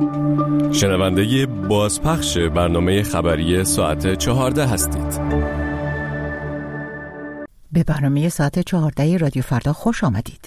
شنونده بازپخش برنامه خبری ساعت 14 هستید. به برنامه ساعت 14 رادیو فردا خوش آمدید.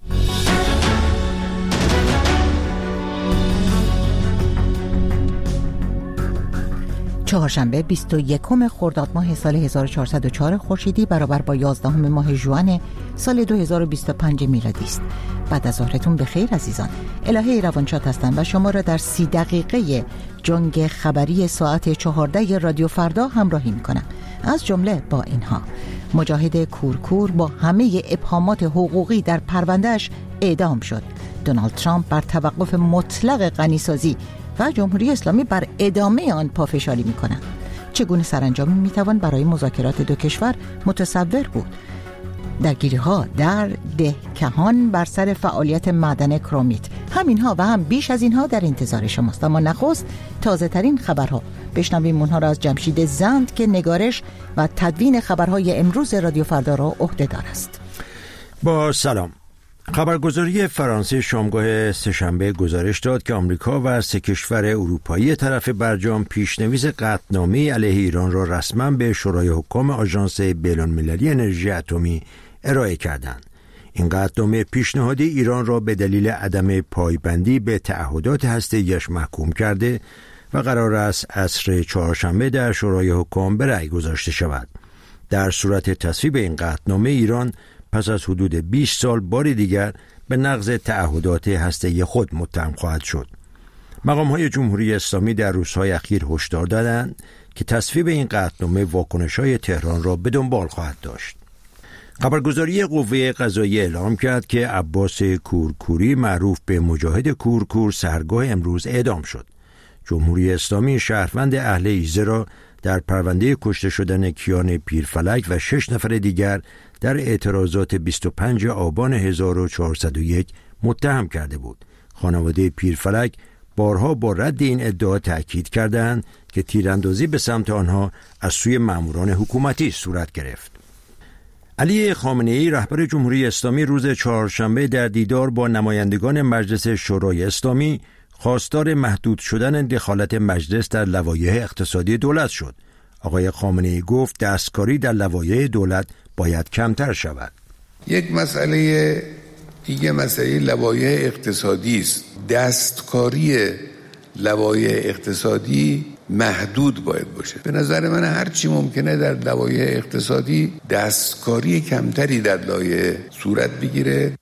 چهارشنبه 21 خرداد ماه سال 1404 خورشیدی برابر با 11 ماه ژوئن سال 2025 میلادی است. بعد از ظهرتون بخیر عزیزان. الهه روانشاد هستم و شما را در 30 دقیقه جنگ خبری ساعت 14 رادیو فردا همراهی میکنم. از جمله با اینها: مجاهد کورکور با همه ابهامات حقوقی در پروندهش اعدام شد. دونالد ترامپ بر توقف مطلق غنیسازی و جمهوری اسلامی بر ادامه آن پافشاری میکنند. چگونه سرانجامی میتوان برای مذاکرات دو کشور متصور بود؟ درگیری‌ها در دهکهان بر سر فعالیت معدن کرومیت. همینها و هم بیش از اینها در انتظار شماست. اما نخست تازه ترین خبرها. بشنویم اونها را از جمشید زند که نگارش و تدوین خبرهای امروز رادیو فردا را عهده‌دار است. با سلام. خبرگزاری فرانسه شامگاه سه‌شنبه گزارش داد که آمریکا و 3 کشور اروپایی طرف برجام پیشنویس قطعنامه علیه ایران را رسما به شورای حکام آژانس بین‌المللی انرژی اتمی ارائه کردند. این قطعنامه پیشنهادی ایران را به دلیل عدم پایبندی به تعهدات هسته‌ایش محکوم کرده و قرار است عصر چهارشنبه در شورای حکام به رأی گذاشته شود. در صورت تصویب این قطعنامه ایران پس از حدود 20 سال بار دیگر به نقض تعهدات هسته‌ای خود متهم خواهد شد. مقام‌های جمهوری اسلامی در روزهای اخیر هشدار دادند که تصویب این قطعنامه واکنش‌های تهران را به دنبال خواهد داشت. خبرگزاری قوه قضاییه اعلام کرد که عباس کورکوری معروف به مجاهد کورکور سحرگاه امروز اعدام شد. جمهوری اسلامی شهروند اهل ایزه را در پرونده کشته شدن کیان پیرفلک و 6 نفر دیگر در اعتراضات 25 آبان 1401 متهم کرده بود. خانواده پیرفلک بارها با رد این ادعا تأکید کردند که تیراندازی به سمت آنها از سوی ماموران حکومتی صورت گرفت. علی خامنه‌ای رهبر جمهوری اسلامی روز چهارشنبه در دیدار با نمایندگان مجلس شورای اسلامی خواستار محدود شدن دخالت مجلس در لوایح اقتصادی دولت شد. آقای خامنه‌ای گفت دستکاری در لوایح دولت باید کمتر شود. یک مسئله دیگه مسئله لوایح اقتصادی است. دستکاری لوایح اقتصادی محدود باید باشه. به نظر من هر چی ممکنه در لوایح اقتصادی دستکاری کمتری در لایحه صورت بگیره.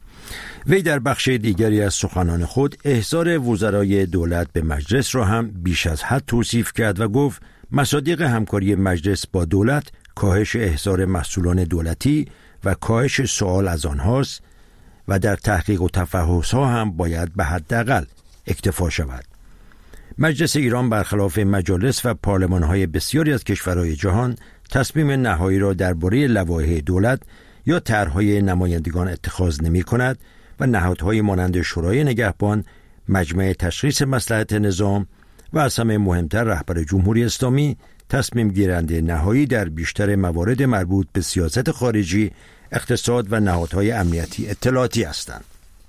وی در بخش دیگری از سخنان خود احضار وزرای دولت به مجلس را هم بیش از حد توصیف کرد و گفت مصادیق همکاری مجلس با دولت کاهش احضار محصولان دولتی و کاهش سوال از آنهاست و در تحقیق و تفحص‌ها هم باید به حداقل اکتفا شود. مجلس ایران برخلاف مجالس و پارلمان‌های بسیاری از کشورهای جهان تصمیم نهایی را درباره لوایح دولت یا طرح‌های نمایندگان اتخاذ نمی‌کند و نهادهای مانند شورای نگهبان، مجمع تشخیص مصلحت نظام و از همه مهمتر رهبر جمهوری اسلامی تصمیم گیرنده نهایی در بیشتر موارد مربوط به سیاست خارجی، اقتصاد و نهادهای امنیتی اطلاعاتی هستند.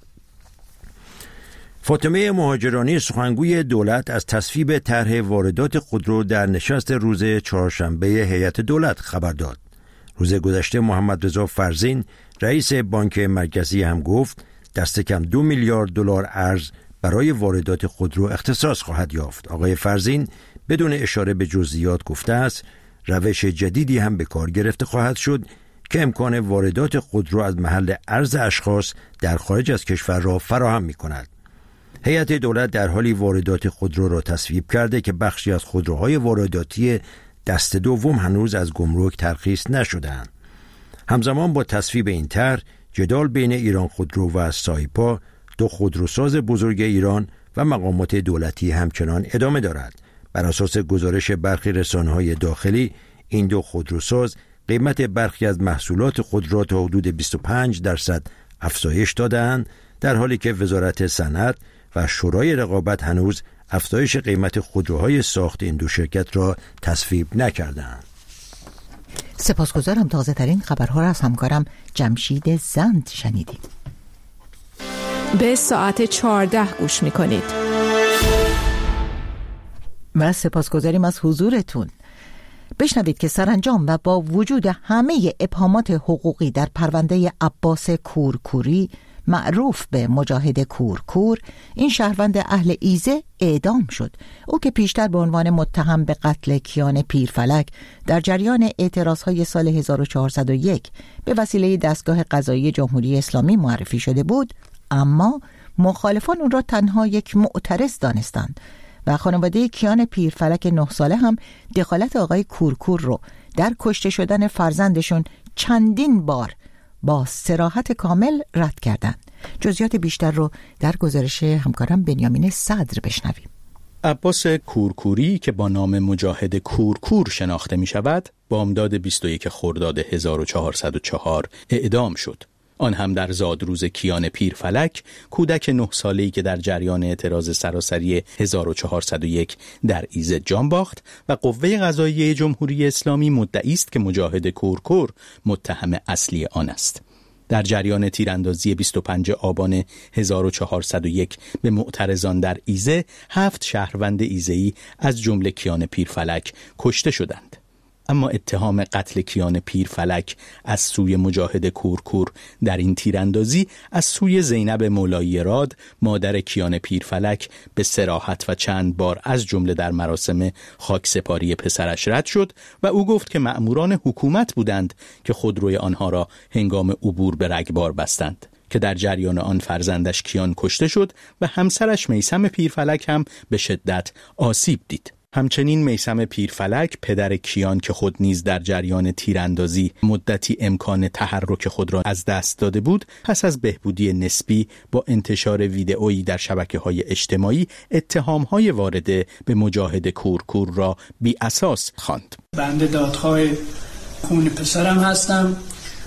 فاطمه مهاجرانی سخنگوی دولت از تصویب طرح واردات خودرو در نشست روز چهارشنبه هیئت دولت خبر داد. روز گذشته محمد رضا فرزین رئیس بانک مرکزی هم گفت دست کم 2 میلیارد دلار ارز برای واردات خودرو اختصاص خواهد یافت. آقای فرزین بدون اشاره به جزئیات گفته است روش جدیدی هم به کار گرفته خواهد شد که امکان واردات خودرو از محل ارز اشخاص در خارج از کشور را فراهم می کند. هیئت دولت در حالی واردات خودرو را تصویب کرده که بخشی از خودروهای وارداتی دست دوم هنوز از گمرک ترخیص نشده‌اند. همزمان با تصویب این طرح جدال بین ایران خودرو و سایپا، دو خودروساز بزرگ ایران و مقامات دولتی همچنان ادامه دارد. بر اساس گزارش برخی رسانه‌های داخلی این دو خودروساز قیمت برخی از محصولات خود را تا حدود 25% افزایش داده‌اند، در حالی که وزارت صنعت و شورای رقابت هنوز افزایش قیمت خودروهای ساخت این دو شرکت را تصویب نکردند. سپاسگزارم. تازه ترین خبرها را از همکارم جمشید زند شنیدیم. به ساعت 14 گوش می‌کنید. و سپاسگزاریم از حضورتون. بشنوید که سرانجام و با وجود همه ابهامات حقوقی در پرونده عباس کورکوری معروف به مجاهد کورکور، این شهروند اهل ایزه اعدام شد. او که پیشتر به عنوان متهم به قتل کیان پیرفلک در جریان اعتراضهای سال 1401 به وسیله دستگاه قضایی جمهوری اسلامی معرفی شده بود، اما مخالفان اون را تنها یک معترض دانستند و خانواده کیان پیرفلک 9 ساله هم دخالت آقای کورکور رو در کشته شدن فرزندشون چندین بار با صراحت کامل رد کردند. جزئیات بیشتر رو در گزارش همکارم بنیامین صدر بشنویم. عباس کورکوری که با نام مجاهد کورکور شناخته می شود، بامداد 21 خرداد 1404 اعدام شد. آن هم در زادروز کیان پیرفلک، کودک 9 ساله‌ای که در جریان اعتراض سراسری 1401 در ایزه جان باخت و قوه قضاییه جمهوری اسلامی مدعی است که مجاهد کورکور متهم اصلی آن است. در جریان تیراندازی 25 آبان 1401 به معترضان در ایزه 7 شهروند ایزه‌ای از جمله کیان پیرفلک کشته شدند. اما اتهام قتل کیان پیرفلک از سوی مجاهد کورکور در این تیراندازی از سوی زینب مولایی راد، مادر کیان پیرفلک، به صراحت و چند بار از جمله در مراسم خاکسپاری پسرش رد شد و او گفت که مأموران حکومت بودند که خودروی آنها را هنگام عبور به رگبار بستند، که در جریان آن فرزندش کیان کشته شد و همسرش میثم پیرفلک هم به شدت آسیب دید. همچنین میثم پیرفلک پدر کیان که خود نیز در جریان تیراندازی مدتی امکان تحرک خود را از دست داده بود، پس از بهبودی نسبی با انتشار ویدئویی در شبکه‌های اجتماعی اتهام‌های وارده به مجاهد کورکور را بی اساس خواند. بنده دادخواه خون پسرم هستم.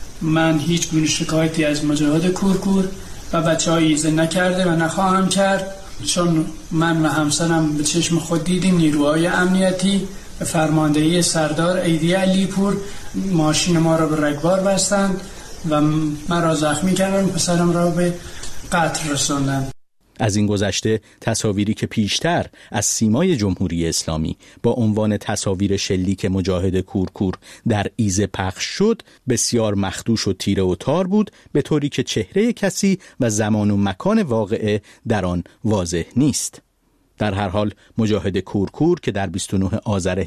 من هیچ گونه شکایتی از مجاهد کورکور و بچه‌های ایزه نکرده و نخواهم کرد، چون من و همسرم به چشم خود دیدیم نیروهای امنیتی به فرماندهی سردار ایدی علیپور ماشین ما را به رگبار بستند و مرا زخمی کردند، پسرم را به قتل رساندند. از این گذشته تصاویری که پیشتر از سیمای جمهوری اسلامی با عنوان تصاویر شلیک مجاهد کورکور در ایزه پخش شد بسیار مخدوش و تیره و تار بود، به طوری که چهره کسی و زمان و مکان واقعه در آن واضح نیست. در هر حال مجاهد کورکور که در 29 آذر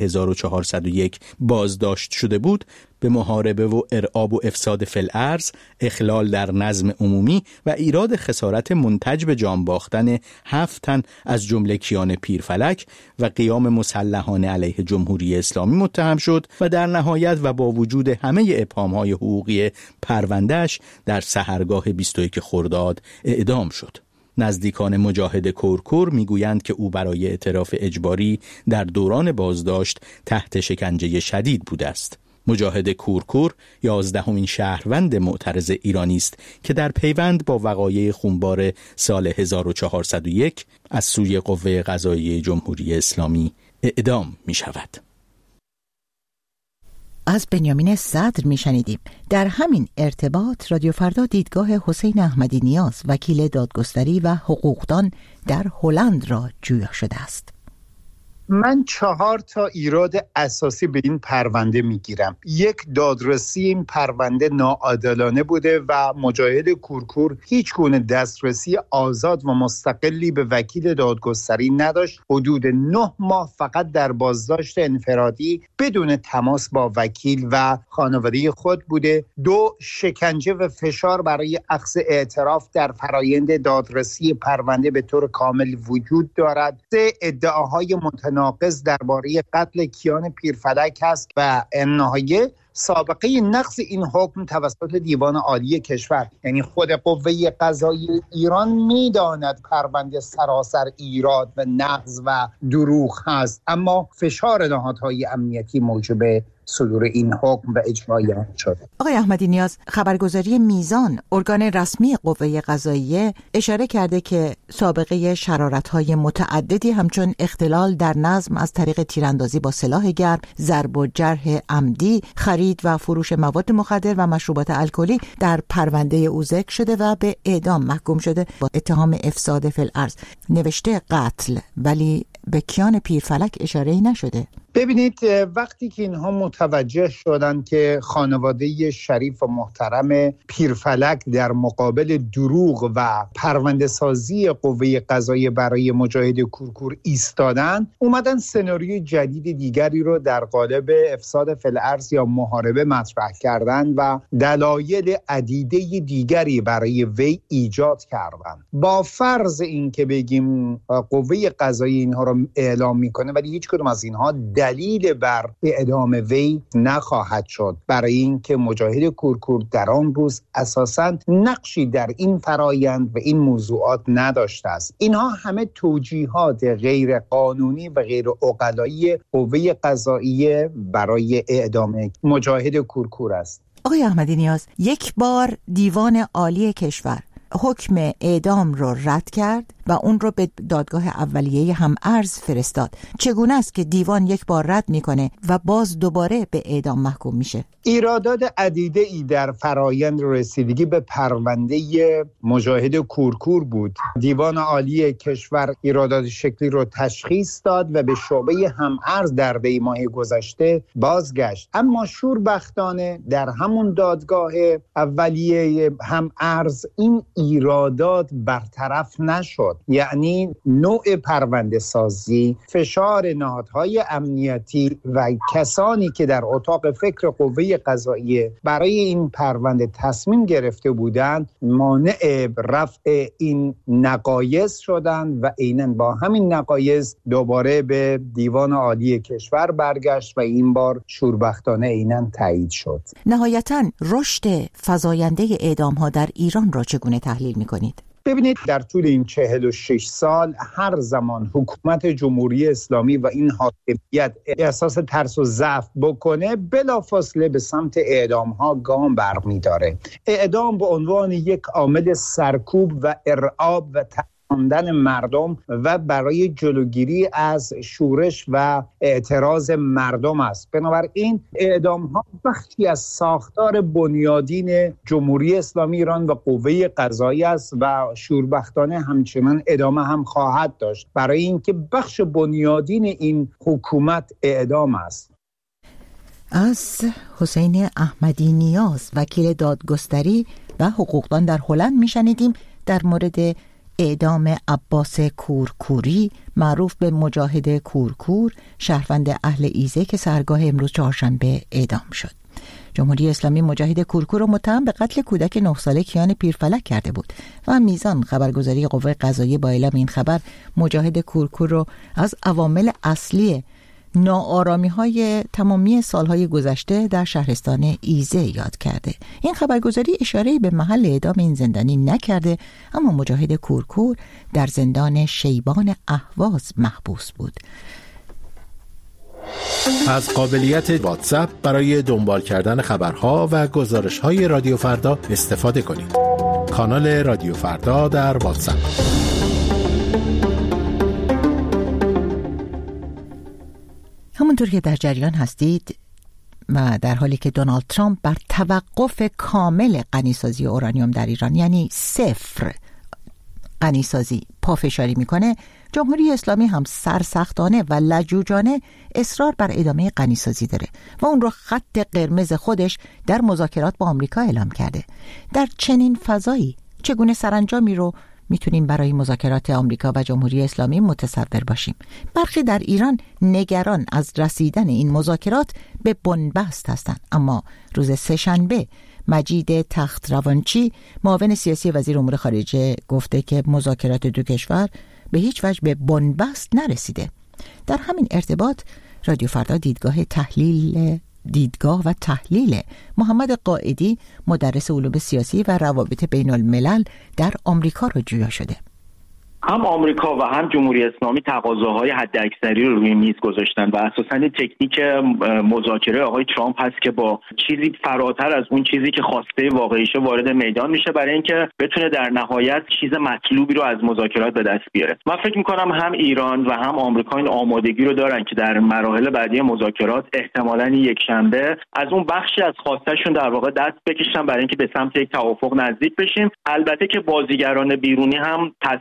1401 بازداشت شده بود، به محاربه و ارعاب و افساد فی الارض، اخلال در نظم عمومی و ایراد خسارت منتج به جان باختن 7 تن از جمله کیان پیرفلک و قیام مسلحانه علیه جمهوری اسلامی متهم شد و در نهایت و با وجود همه ابهام‌های حقوقی پرونده‌اش در سحرگاه 21 خرداد اعدام شد. نزدیکان مجاهد کورکور میگویند که او برای اعتراف اجباری در دوران بازداشت تحت شکنجه شدید بوده است. مجاهد کورکور 11مین شهروند معترض ایرانی است که در پیوند با وقایع خونبار سال 1401 از سوی قوه قضاییه جمهوری اسلامی اعدام می شود. از بنیامین صدر میشنیدیم. در همین ارتباط رادیو فردا دیدگاه حسین احمدی نیاز، وکیل دادگستری و حقوقدان در هلند را جویا شده است. من 4 ایراد اساسی به این پرونده میگیرم. 1، دادرسی این پرونده ناعادلانه بوده و مجاهد کورکور هیچ گونه دسترسی آزاد و مستقلی به وکیل دادگستری نداشت. حدود 9 ماه فقط در بازداشت انفرادی بدون تماس با وکیل و خانواده خود بوده. 2، شکنجه و فشار برای اخذ اعتراف در فرایند دادرسی پرونده به طور کامل وجود دارد. 3، ادعاهای ناقص درباره قتل کیان پیرفلک است و نهایت سابقه نقض این حکم توسط دیوان عالی کشور، یعنی خود قوه قضاییه ایران میداند پرونده سراسر ایراد و نقض و دروغ هست، اما فشار نهادهای امنیتی موجب صدور این حکم و اجرای آن شده. آقای احمدی نیاز، خبرگزاری میزان، ارگان رسمی قوه قضاییه، اشاره کرده که سابقه شرارت‌های متعددی همچون اختلال در نظم از طریق تیراندازی با سلاح گرم، ضرب و جرح عمدی، خرید و فروش مواد مخدر و مشروبات الکلی در پرونده او ذکر شده و به اعدام محکوم شده با اتهام افساد فی الارض. نوشته قتل ولی به کیان پیرفلک اشاره‌ای نشده. ببینید، وقتی که اینها متوجه شدن که خانواده شریف و محترم پیرفلک در مقابل دروغ و پرونده سازی قوه قضاییه برای مجاهد کورکور ایستادن، اومدن سناریوی جدید دیگری رو در قالب افساد فی الارض یا محاربه مطرح کردن و دلایل عدیده دیگری برای وی ایجاد کردن. با فرض این که بگیم قوه قضاییه اینها رو اعلام میکنه، ولی هیچ کدوم از اینها دلیل بر اعدام وی نخواهد شد، برای اینکه مجاهد کورکور در آن روز اساساً نقشی در این فرایند و این موضوعات نداشته است. اینها همه توجیهات غیر قانونی و غیر عقلایی قوه قضاییه برای اعدام مجاهد کورکور است. آقای احمدی نیاز، یک بار دیوان عالی کشور حکم اعدام رو رد کرد و اون رو به دادگاه اولیه هم‌ارز فرستاد. چگونه است که دیوان یک بار رد میکنه و باز دوباره به اعدام محکوم میشه؟ ایرادات عدیده ای در فرایند رسیدگی به پرونده مجاهد کورکور بود. دیوان عالی کشور ایرادات شکلی رو تشخیص داد و به شعبه هم‌ارز در دی ماه گذشته بازگشت، اما شوربختانه در همون دادگاه اولیه هم‌ارز این ایرادات برطرف نشد. یعنی نوع پرونده سازی، فشار نهادهای امنیتی و کسانی که در اتاق فکر قوه قضاییه برای این پرونده تصمیم گرفته بودند مانع رفع این نقایص شدند و عیناً با همین نقایص دوباره به دیوان عالی کشور برگشت و این بار شوربختانه عیناً تایید شد. نهایتاً رشد فزاینده اعدام‌ها در ایران را چگونه تحلیل می‌کنید؟ ببینید، در طول این 46 سال هر زمان حکومت جمهوری اسلامی و این حاکمیت احساس ترس و ضعف بکنه، بلافاصله به سمت اعدام ها گام برمی‌داره. اعدام به عنوان یک عامل سرکوب و ارعاب و خواندن مردم و برای جلوگیری از شورش و اعتراض مردم است. بنابراین اعدام ها بخشی از ساختار بنیادین جمهوری اسلامی ایران و قوه قضاییه است و شوربختانه همچنان ادامه هم خواهد داشت، برای اینکه بخش بنیادین این حکومت اعدام است. از حسین احمدی نیاز، وکیل دادگستری و حقوقدان در هلند میشنیدیم در مورد اعدام عباس کورکوری معروف به مجاهد کورکور، شهروند اهل ایزه که سحرگاه امروز چهارشنبه اعدام شد. جمهوری اسلامی مجاهد کورکور رو متهم به قتل کودک 9 ساله کیان پیرفلک کرده بود و میزان خبرگزاری قوه قضاییه با اعلام این خبر مجاهد کورکور رو از عوامل اصلی ناآرامی‌های تمامی سالهای گذشته در شهرستان ایزه یاد کرده. این خبرگزاری اشاره‌ای به محل اعدام این زندانی نکرده، اما مجاهد کورکور در زندان شیبان اهواز محبوس بود. از قابلیت واتساپ برای دنبال کردن خبرها و گزارش‌های رادیو فردا استفاده کنید. کانال رادیو فردا در واتساپ. همونطور که در جریان هستید و در حالی که دونالد ترامپ بر توقف کامل غنیسازی اورانیوم در ایران، یعنی صفر غنیسازی، پافشاری میکنه، جمهوری اسلامی هم سرسختانه و لجوجانه اصرار بر ادامه غنیسازی داره و اون رو خط قرمز خودش در مذاکرات با آمریکا اعلام کرده. در چنین فضایی چگونه سرانجامی رو میتونیم برای مذاکرات آمریکا و جمهوری اسلامی متصور باشیم؟ برخی در ایران نگران از رسیدن این مذاکرات به بنبست هستند، اما روز سه‌شنبه مجید تختروانچی، معاون سیاسی وزیر امور خارجه، گفته که مذاکرات دو کشور به هیچ وجه به بنبست نرسیده. در همین ارتباط رادیو فردا دیدگاه و تحلیل محمد قائدی، مدرس علوم سیاسی و روابط بین الملل در آمریکا را جویا شده. هم آمریکا و هم جمهوری اسلامی تقاضاهای حداکثری رو روی میز گذاشتن و اساساً تکنیک مذاکره آقای ترامپ هست که با چیزی فراتر از اون چیزی که خواسته واقعیشه وارد میدان میشه برای اینکه بتونه در نهایت چیز مطلوبی رو از مذاکرات به دست بیاره. من فکر می‌کنم هم ایران و هم آمریکا این آمادگی رو دارن که در مراحل بعدی مذاکرات احتمالاً یک شنبه از اون بخشی از خواسته‌شون در واقع دست بکشن برای اینکه به سمت یک توافق نزدیک بشیم. البته که بازیگران بیرونی هم تاثیرات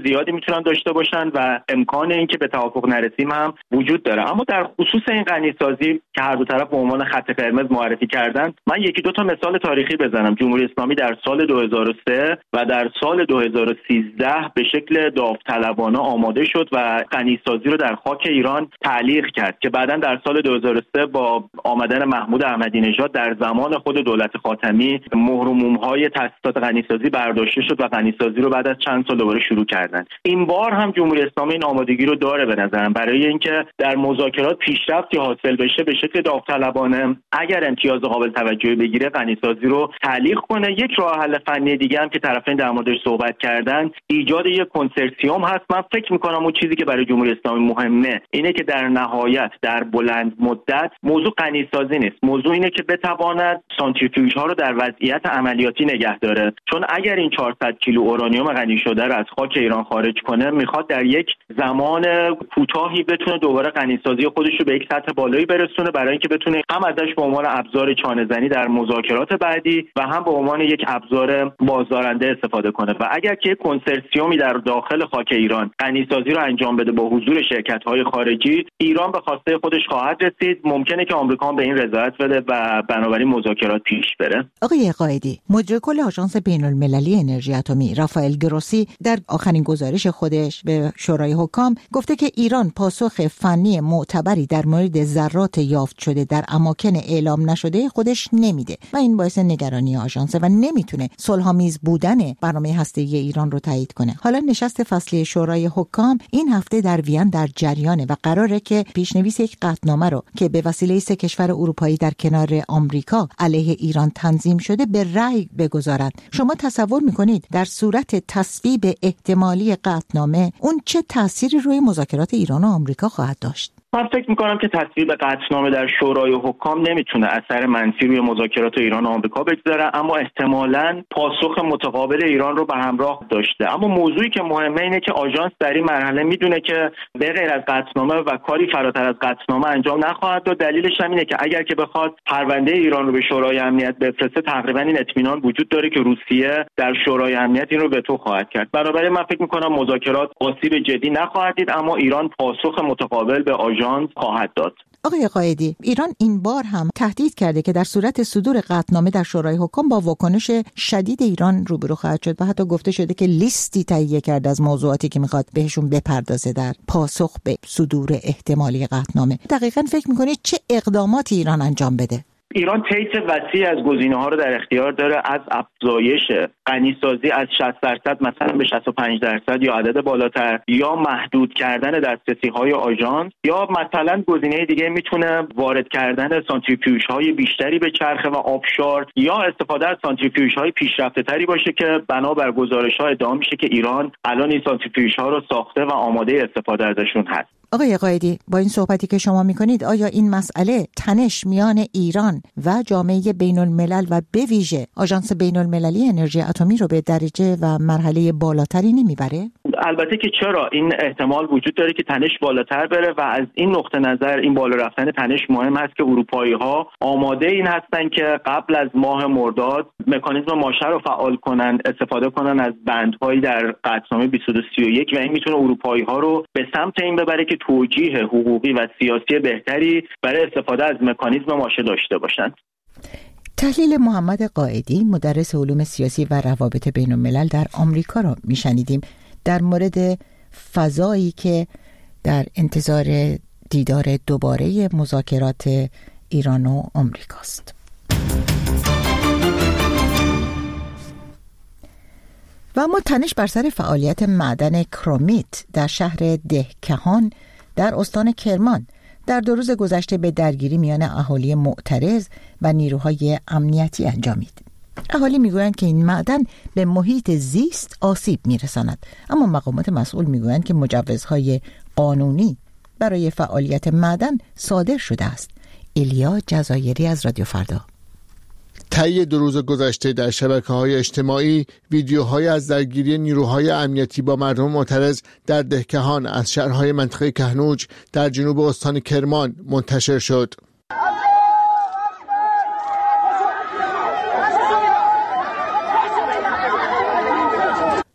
زیادی میتونن داشته باشن و امکان اینکه به توافق نرسیم هم وجود داره. اما در خصوص این غنیسازی که هر دو طرف به عنوان خط قرمز معرفی کردن، من یکی دو تا مثال تاریخی بزنم. جمهوری اسلامی در سال 2003 و در سال 2013 به شکل داوطلبانه آماده شد و غنیسازی رو در خاک ایران تعلیق کرد که بعداً در سال 2003 با آمدن محمود احمدی نژاد در زمان خود دولت خاتمی مهر و موم‌های تأسیسات غنیسازی برداشته شد و غنیسازی رو بعد از چند سال دوباره شروع کردن. این بار هم جمهوری اسلامی این آمادگی رو داره به نظرم برای اینکه در مذاکرات پیشرفتی حاصل بشه به شکل داوطلبانه اگر امتیاز قابل توجهی بگیره غنیسازی رو تعلیق کنه. یک راه حل فنی دیگه هم که طرفین در موردش صحبت کردن ایجاد یک کنسرسیوم هست. من فکر می‌کنم اون چیزی که برای جمهوری اسلامی مهمه اینه که در نهایت در بلند مدت موضوع غنیسازی نیست، موضوع اینه که بتواند سانتریفیوژها رو در وضعیت عملیاتی نگه داره، چون اگر این 400 کیلو اورانیوم غنی شده رو از خاک ایران خارج کنه میخواد در یک زمان کوتاهی بتونه دوباره غنیسازی خودش رو به یک سطح بالایی برسونه برای اینکه بتونه هم ازش به عنوان ابزار چانه‌زنی در مذاکرات بعدی و هم به عنوان یک ابزار بازدارنده استفاده کنه. و اگر که کنسرسیومی در داخل خاک ایران غنیسازی رو انجام بده با حضور شرکت‌های خارجی، ایران به خواسته خودش خواهد رسید. ممکنه که آمریکا به این رضایت بده و بنابراین مذاکرات پیش بره. آقای قائدی، مدیر کل آژانس بین‌المللی انرژی اتمی رافائل گروسی در آخرین گزارش خودش به شورای حکام گفته که ایران پاسخ فنی معتبری در مورد ذرات یافت شده در اماکن اعلام نشده خودش نمیده و این باعث نگرانی آژانس و نمیتونه صلح‌آمیز بودن برنامه هسته‌ای ایران رو تایید کنه. حالا نشست فصلی شورای حکام این هفته در وین در جریانه و قراره که پیشنویس یک قطعنامه رو که به وسیله 3 کشور اروپایی در کنار آمریکا علیه ایران تنظیم شده به رأی بگذارند. شما تصور میکنید در صورت تصویب احتمالی قطعنامه اون چه تأثیری روی مذاکرات ایران و آمریکا خواهد داشت؟ من فکر میکنم که تصویب قطعنامه در شورای حکام نمیتونه اثر منفی روی مذاکرات ایران و آمریکا بگذاره، اما احتمالاً پاسخ متقابل ایران رو به همراه داشته. اما موضوعی که مهمه اینه که آژانس در این مرحله میدونه که به غیر از قطعنامه و کاری فراتر از قطعنامه انجام نخواهد داد. دلیلش هم اینه که اگر که بخواد پرونده ایران رو به شورای امنیت بفرسته تقریبا این اطمینان وجود داره که روسیه در شورای امنیت این رو وتو خواهد کرد. بنابراین من فکر میکنم مذاکرات آسیب جدی نخواهد دید، اما ایران پاسخ متقابل به آژانس خواهد داد. آقای قائدی، ایران این بار هم تهدید کرده که در صورت صدور قطعنامه در شورای حکام با واکنش شدید ایران روبرو خواهد شد و حتی گفته شده که لیستی تهیه کرده از موضوعاتی که میخواد بهشون بپردازه در پاسخ به صدور احتمالی قطعنامه. دقیقاً فکر میکنید چه اقداماتی ایران انجام بده؟ ایران طیف وسیع از گزینه‌ها رو در اختیار داره، از افزایش غنیسازی از 60% مثلا به 65% یا عدد بالاتر، یا محدود کردن دسترسی‌های آژانس، یا مثلا گزینه دیگه میتونه وارد کردن سانتریفیوژهای بیشتری به چرخه و آبشار، یا استفاده از سانتریفیوژهای پیشرفته‌تری باشه که بنابر گزارش‌ها ادعا میشه که ایران الان این سانتریفیوژها رو ساخته و آماده استفاده ازشون هست. آقای قائدی، با این صحبتی که شما میکنید آیا این مسئله تنش میان ایران و جامعه بین الملل و به ویژه آژانس بین المللی انرژی اتمی رو به درجه و مرحله بالاتری نمیبره؟ البته که چرا، این احتمال وجود داره که تنش بالاتر بره و از این نقطه نظر این بالا رفتن تنش مهم است که اروپایی‌ها آماده این هستن که قبل از ماه مرداد مکانیزم ماشه رو فعال کنن، استفاده کنن از بندهایی در قطعنامه 2231 و این میتونه اروپایی‌ها رو به سمت این ببره که توجیه حقوقی و سیاسی بهتری برای استفاده از مکانیزم ماشه داشته باشند. تحلیل محمد قائدی، مدرس علوم سیاسی و روابط بین الملل در آمریکا را میشنیدیم در مورد فضایی که در انتظار دیدار دوباره مذاکرات ایران و آمریکاست. و اما تنش بر سر فعالیت معدن کرومیت در شهر دهکهان در استان کرمان در 2 روز گذشته به درگیری میان اهالی معترض و نیروهای امنیتی انجامید. اهالی میگویند که این معدن به محیط زیست آسیب میرساند، اما مقامات مسئول میگویند که مجوزهای قانونی برای فعالیت معدن صادر شده است. ایلیا جزایری از رادیو فردا. طی 2 روز گذشته در شبکه‌های اجتماعی ویدیوهای از درگیری نیروهای امنیتی با مردم معترض در دهکهان از شهرهای منطقه کهنوج در جنوب استان کرمان منتشر شد.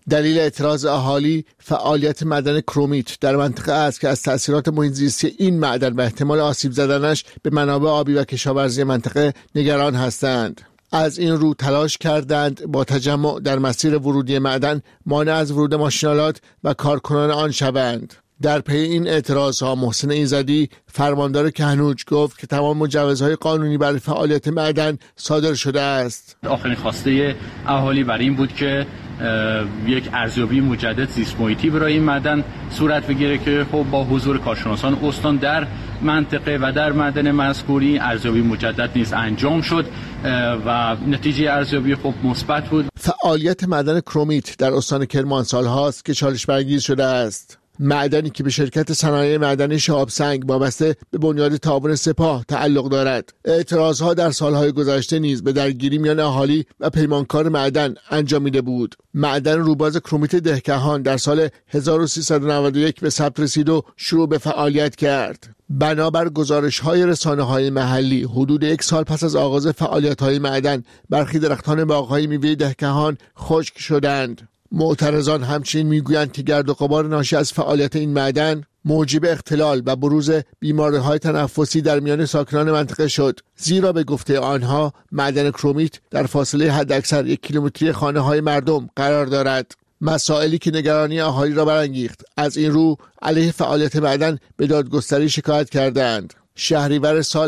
دلیل اعتراض اهالی فعالیت معدن کرومیت در منطقه است که از تأثیرات محیط زیستی این معدن و احتمال آسیب زدنش به منابع آبی و کشاورزی منطقه نگران هستند. از این رو تلاش کردند با تجمع در مسیر ورودی معدن مانع از ورود ماشینالات و کارکنان آن شوند. در پی این اعتراضها محسن ایزدی فرماندار کهنوج گفت که تمام مجوزهای قانونی برای فعالیت معدن صادر شده است. آخرین خواسته اهالی برای این بود که یک ارزیابی مجدد زیست محیطی برای این معدن صورت بگیره که خب با حضور کارشناسان استان در منطقه و در معدن مذکوری ارزیابی مجدد نیز انجام شد و نتیجه ارزیابی خب مثبت بود. فعالیت معدن کرومیت در استان کرمان سالهاست که چالش برانگیز شده است. معدنی که به شرکت صنایع معدنی شهابسنگ وابسته به بنیاد تعاون سپاه تعلق دارد. اعتراضها در سالهای گذشته نیز به درگیری میان اهالی و پیمانکار معدن انجامیده بود. معدن روباز کرومیت دهکهان در سال 1391 به ثبت رسید و شروع به فعالیت کرد. بنابر گزارش‌های رسانه‌های محلی حدود 1 سال پس از آغاز فعالیت‌های معدن برخی درختان باغ‌های میوه دهکهان خشک شدند. معترضان همچنین میگویند که گرد و غبار ناشی از فعالیت این معدن موجب اختلال و بروز بیماری‌های تنفسی در میان ساکنان منطقه شد، زیرا به گفته آنها معدن کرومیت در فاصله حداکثر 1 کیلومتری خانه‌های مردم قرار دارد. مسائلی که نگرانی اهالی را برانگیخت. از این رو علیه فعالیت معدن به دادگستری شکایت کردند. شهریور سال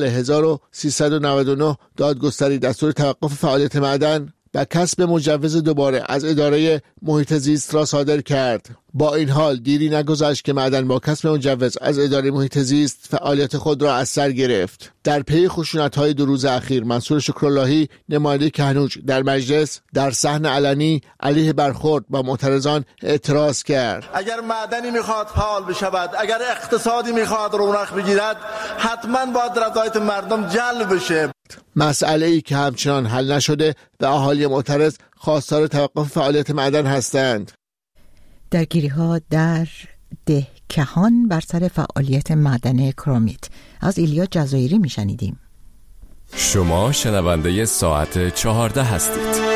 1399 دادگستری دستور توقف فعالیت معدن و کسب مجوز دوباره از اداره محیط زیست را صادر کرد. با این حال دیری نگذشت که معدن با کسب مجوز از اداره محیط زیست فعالیت خود را از سر گرفت. در پی خشونت‌های 2 روز اخیر منصور شکراللهی نماینده کهنوج در مجلس در صحن علنی علیه برخورد با معترضان اعتراض کرد. اگر معدنی میخواد فعال بشود، اگر اقتصادی میخواد رونق بگیرد، حتما باید رضایت مردم جلب بشه. مسئله‌ای که همچنان حل نشده و اهالی معترض خواستار توقف فعالیت معدن هستند. درگیری‌ها در دهکهان بر سر فعالیت معدن کرومیت. از ایلیا جزایری میشنیدیم. شما شنونده ساعت 14 هستید.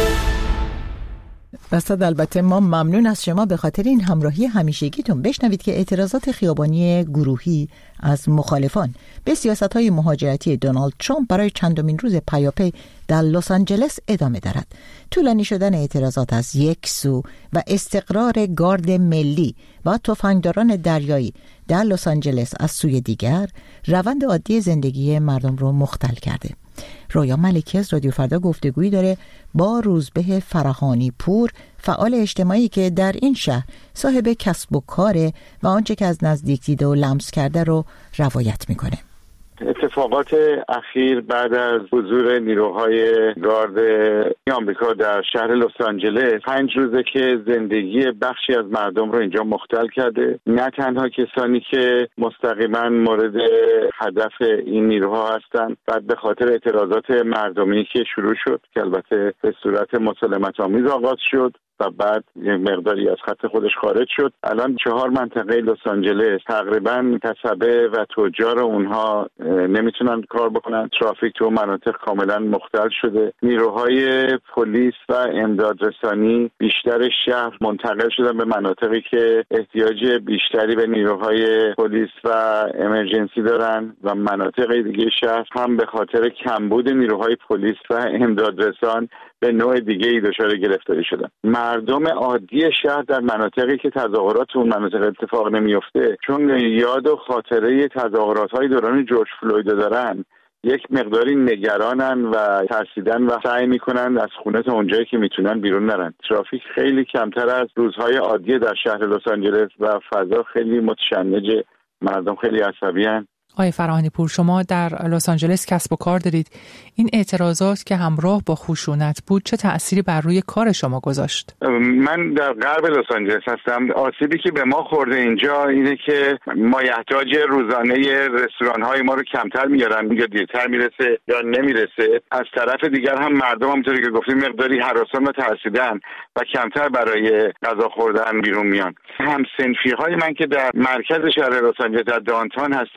راستا البته ما ممنون از شما به خاطر این همراهی همیشگیتون. بشنوید که اعتراضات خیابانی گروهی از مخالفان به سیاست‌های مهاجرتی دونالد ترامپ برای چندمین روز پیاپی در لس آنجلس ادامه دارد. طولانی شدن اعتراضات از یک سو و استقرار گارد ملی و تفنگداران دریایی در لس آنجلس از سوی دیگر روند عادی زندگی مردم رو مختل کرده. رویا ملکی از رادیو فردا گفتگویی داره با روزبه فراهانی پور، فعال اجتماعی که در این شهر صاحب کسب و کاره و آنچه که از نزدیک دیده و لمس کرده رو روایت میکنه. اتفاقات اخیر بعد از حضور نیروهای گارد آمریکا در شهر لس آنجلس 5 روزه که زندگی بخشی از مردم رو اینجا مختل کرده. نه تنها کسانی که مستقیما مورد هدف این نیروها هستند، بعد به خاطر اعتراضات مردمی که شروع شد که البته به صورت مسالمت‌آمیز آغاز شد و بعد یک مقداری از خط خودش خارج شد. الان 4 منطقه لس آنجلس تقریبا کسبه و تجار اونها نمیتونن کار بکنن. ترافیک تو مناطق کاملا مختل شده. نیروهای پلیس و امدادرسانی بیشتر شهر منتقل شدن به مناطقی که احتیاج بیشتری به نیروهای پلیس و امرجنسی دارن و مناطق دیگه شهر هم به خاطر کمبود نیروهای پلیس و امدادرسان به نوع دیگه ای دچار گرفتاری شدن. مردم عادی شهر در مناطقی که تظاهرات اون مناطق اتفاق نمیفته، چون یاد و خاطره تظاهرات‌های دوران جورج فلوید دارن، یک مقداری نگرانن و ترسیدن و سعی میکنن از خونه تا اونجایی که میتونن بیرون نرن. ترافیک خیلی کمتر از روزهای عادی در شهر لس آنجلس و فضا خیلی متشنجه. مردم خیلی عصبی هستند. آقای فراهانی پور، شما در لس آنجلس کسب و کار دارید. این اعتراضات که همراه با خشونت بود چه تأثیری بر روی کار شما گذاشت؟ من در غرب لس آنجلس هستم. آسیبی که به ما خورده اینجا اینه که مایحتاج روزانه رستوران‌های ما رو کمتر میارن، یا دیرتر میرسه یا نمیرسه. از طرف دیگر هم مردم همونطوری که گفتیم مقداری هراسان و ترسیدن و کمتر برای غذا خوردن بیرون میان. هم صنفی‌های من که در مرکز شهر لس آنجلس در دانتان هستن یا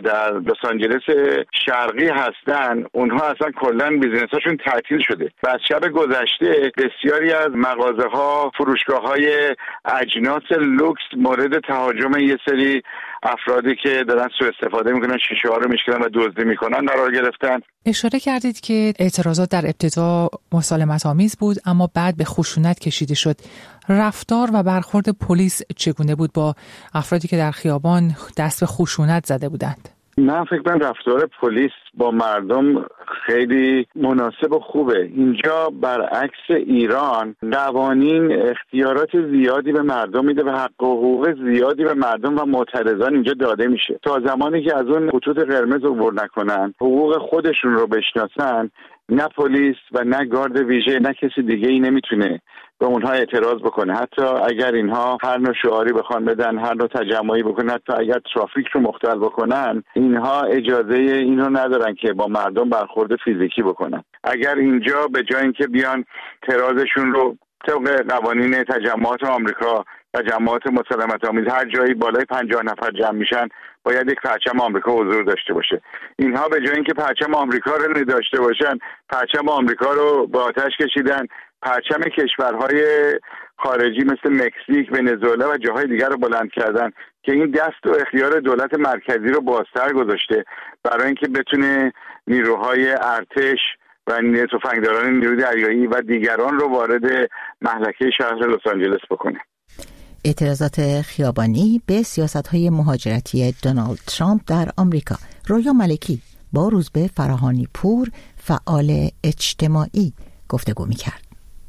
در لس آنجلس شرقی هستن اونها اصلا کلا بیزنساشون تعطیل شده و از شب گذشته بسیاری از مغازه‌ها، فروشگاه‌های اجناس لوکس مورد تهاجم یه سری افرادی که دارن سوء استفاده میکنن، شیشه‌ها رو میشکنن و دزدی میکنن قرار گرفتن. اشاره کردید که اعتراضات در ابتدا مسالمت‌آمیز بود اما بعد به خشونت کشیده شد. رفتار و برخورد پلیس چگونه بود با افرادی که در خیابان دست به خشونت زده بودند؟ من فکر کنم رفتار پلیس با مردم خیلی مناسب و خوبه. اینجا برعکس ایران قوانین اختیارات زیادی به مردم میده و حق و حقوق زیادی به مردم و معترضان اینجا داده میشه. تا زمانی که از اون خطوط قرمز عبور نکنن، حقوق خودشون رو بشناسن، نه پلیس و نه گارد ویژه نه کسی دیگه ای نمیتونه به اونها اعتراض بکنه. حتی اگر اینها هر نوع شعاری بخوان بدن، هر نوع تجمعی بکنن، حتی اگر ترافیک رو مختل بکنن، اینها اجازه اینو ندارن که با مردم برخورد فیزیکی بکنن. اگر اینجا به جای اینکه بیان اعتراضشون رو طبق قوانین تجمعات آمریکا، تجمعات مسالمت‌آمیز، هر جایی بالای 50 نفر جمع میشن باید یک پرچم آمریکا حضور داشته باشه، اینها به جای اینکه پرچم آمریکا رو داشته باشن، پرچم آمریکا رو با آتش کشیدن، پرچم کشورهای خارجی مثل مکزیک، ونزوئلا و جاهای دیگر رو بلند کردن که این دست و اختیار دولت مرکزی رو بازتر گذاشته برای اینکه بتونه نیروهای ارتش و تفنگداران نیروی دریایی و دیگران رو وارد مهلکه شهر لس آنجلس بکنه. اعتراضات خیابانی به سیاست‌های مهاجرتی دونالد ترامپ در آمریکا. رویا ملکی با روزبه فراهانی پور، فعال اجتماعی، گفتگو می‌کرد.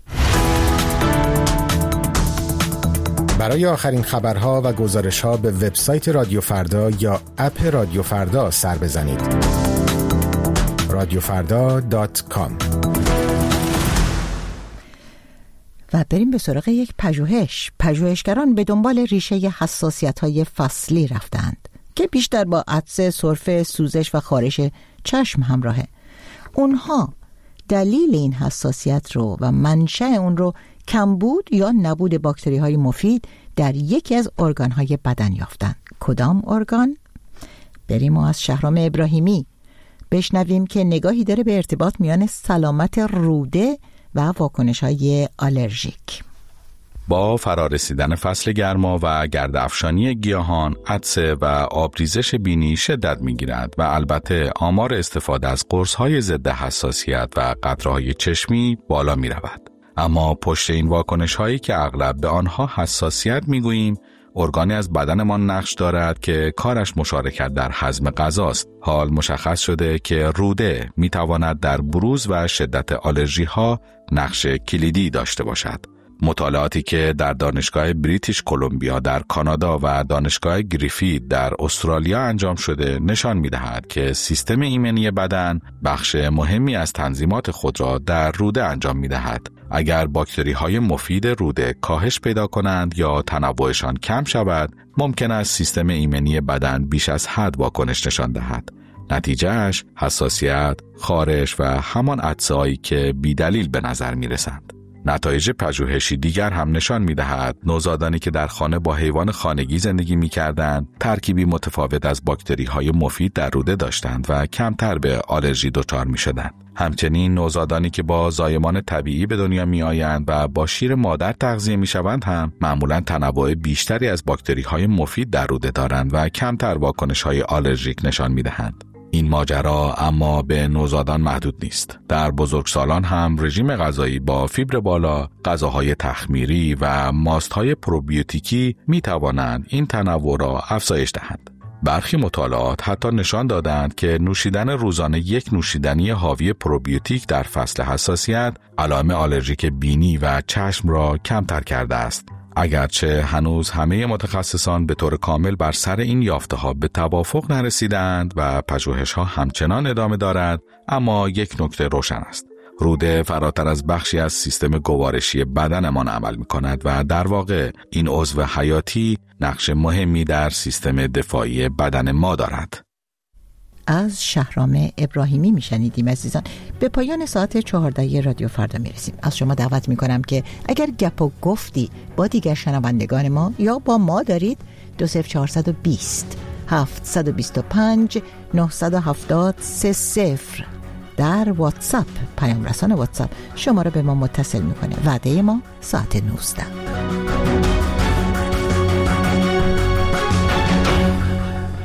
برای آخرین خبرها و گزارش‌ها به وبسایت رادیو فردا یا اپ رادیو فردا سر بزنید. radiofarda.com. و بریم به سراغ یک پژوهش. پژوهشگران به دنبال ریشه حساسیت‌های فصلی رفتند که بیشتر با عطسه، سرفه، سوزش و خارش چشم همراهه. اونها دلیل این حساسیت رو و منشأ اون رو کمبود یا نبود باکتری‌های مفید در یکی از ارگان‌های بدن یافتند. کدام ارگان؟ بریم و از شهرام ابراهیمی بشنویم که نگاهی داره به ارتباط میان سلامت روده و واکنش‌های آلرژیک. با فرارسیدن فصل گرما و گردافشانی گیاهان، عطسه و آبریزش بینی شدت می‌گیرد و البته آمار استفاده از قرص‌های ضد حساسیت و قطره‌های چشمی بالا می‌رود. اما پشت این واکنش‌هایی که اغلب به آنها حساسیت می‌گوییم، ارگانی از بدنمان نقش دارد که کارش مشارکت در هضم غذاست. حال مشخص شده که روده می‌تواند در بروز و شدت آلرژی‌ها نقش کلیدی داشته باشد. مطالعاتی که در دانشگاه بریتیش کلمبیا در کانادا و دانشگاه گریفید در استرالیا انجام شده نشان می‌دهد که سیستم ایمنی بدن بخش مهمی از تنظیمات خود را در روده انجام می‌دهد. اگر باکتری‌های مفید روده کاهش پیدا کنند یا تنوعشان کم شود، ممکن است سیستم ایمنی بدن بیش از حد واکنش نشان دهد. نتیجهش حساسیت، خارش و همان عطسه‌ای که بی‌دلیل به نظر می‌رسند. نتایج پژوهشی دیگر هم نشان می‌دهد نوزادانی که در خانه با حیوان خانگی زندگی می‌کردند ترکیبی متفاوت از باکتری‌های مفید در روده داشتند و کمتر به آلرژی دچار می‌شدند. همچنین نوزادانی که با زایمان طبیعی به دنیا می‌آیند و با شیر مادر تغذیه می‌شوند هم معمولاً تنوع بیشتری از باکتری‌های مفید در روده دارند و کمتر واکنش‌های آلرژیک نشان می‌دهند. این ماجرا اما به نوزادان محدود نیست. در بزرگسالان هم رژیم غذایی با فیبر بالا، غذاهای تخمیری و ماست‌های پروبیوتیکی می توانند این تنوع را افزایش دهند. برخی مطالعات حتی نشان دادند که نوشیدن روزانه یک نوشیدنی حاوی پروبیوتیک در فصل حساسیت علائم آلرژیک بینی و چشم را کمتر کرده است. اگرچه هنوز همه متخصصان به طور کامل بر سر این یافته‌ها به توافق نرسیدند و پژوهش‌ها همچنان ادامه دارد، اما یک نکته روشن است. روده فراتر از بخشی از سیستم گوارشی بدنمان عمل می‌کند و در واقع این عضو حیاتی نقش مهمی در سیستم دفاعی بدن ما دارد. از شهرام ابراهیمی میشنیدیم عزیزان. به پایان ساعت 14 رادیو فردا میرسیم. از شما دعوت میکنم که اگر گپ و گفتی با دیگر شنوندگان ما یا با ما دارید 20420 725 970 30. در واتساپ، پیام رسان واتساپ شما را به ما متصل میکنه. وعده ما ساعت 19.